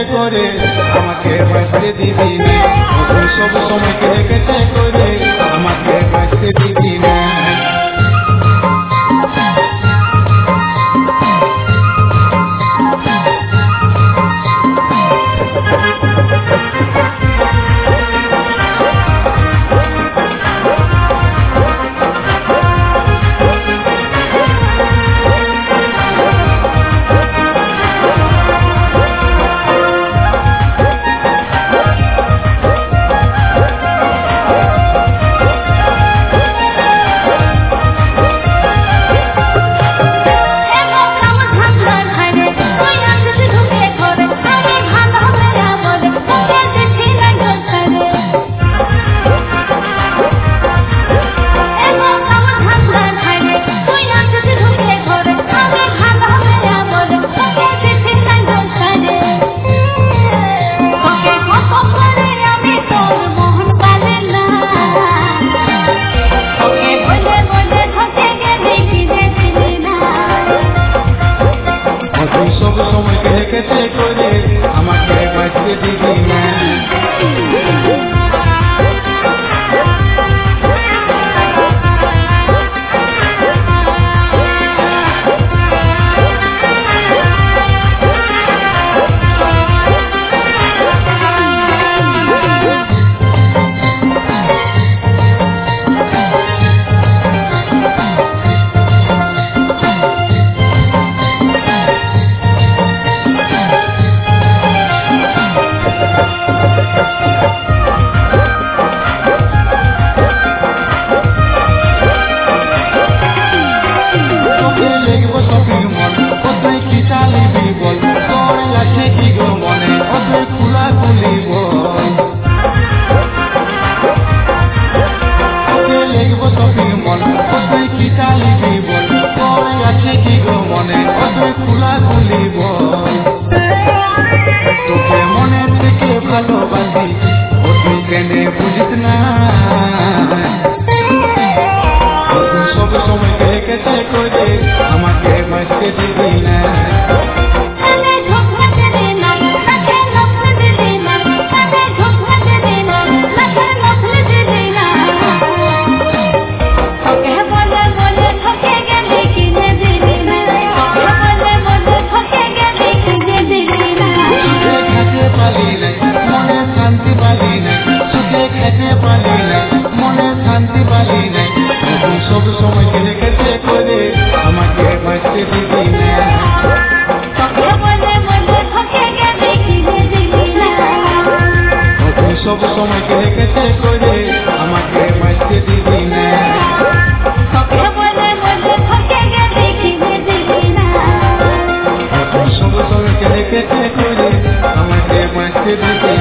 করে আমাকে বাঁচতে দিবি না, তুই সব সময় কেটে কেটে করে আমাকে বাঁচতে দিবি না। সব সময় কেটে কেটে করে আমাকে বাঁচতে দিবি না। তোকে মনে থেকে ভালোবাসি ও তুই কেন বুঝিস না, সব সময় কেটে কেটে করে আমাকে বাঁচতে দিবি না। সব সময় কেটে কেটে করে আমাকে বাঁচতে দিবি না। সব সময় কেটে কেটে করে আমাকে বাঁচতে দিবি না। সব সময় কেটে কেটে করে আমাকে বাঁচতে দিবি